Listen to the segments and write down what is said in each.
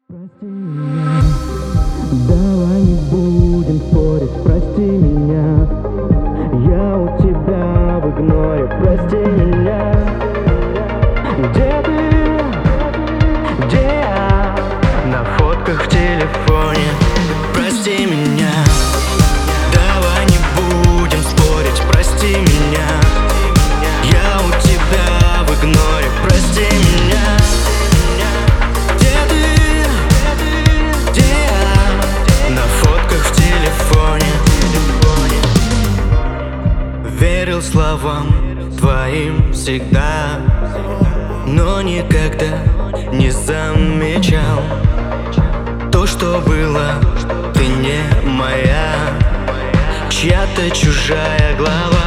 Прости меня, давай не будем спорить, прости меня. Я у тебя в игноре, прости меня. Где ты, где я? На фотках в телефоне. Прости меня, давай не будем спорить, прости меня. Я у тебя в игноре, прости меня. Верил словам твоим всегда, но никогда не замечал то, что было, ты не моя, чья-то чужая глава.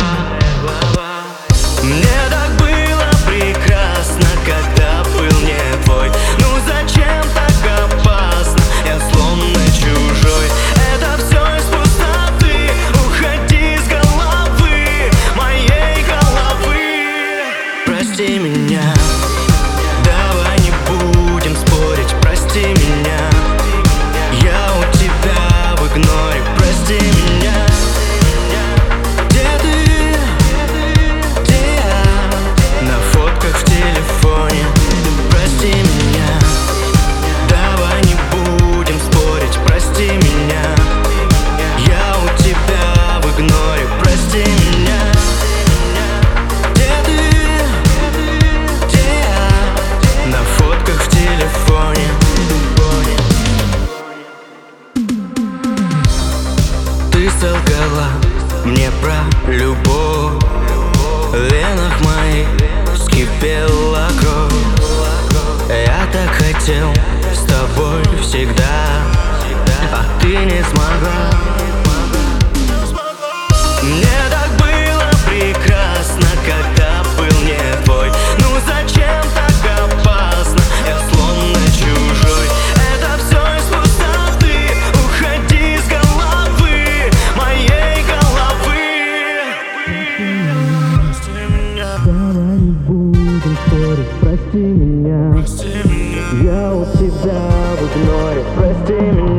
Мне так было прекрасно, когда был не твой. Ну зачем так опасно? Я словно чужой. Это все из пустоты. Уходи с головы, моей головы. Прости меня, давай не будем спорить. Прости меня, я у тебя в игноре. Прости меня. Ты солгала мне про любовь, в венах моих вскипела кровь. Я так хотел с тобой всегда, а ты не смогла. Мне так было прекрасно, когда был не твой. Ну зачем так опасно? Я словно чужой. Это все из пустоты. Уходи с головы, моей головы. Прости меня, давай не будем спорить. Прости меня, я у тебя в игноре. Прости меня.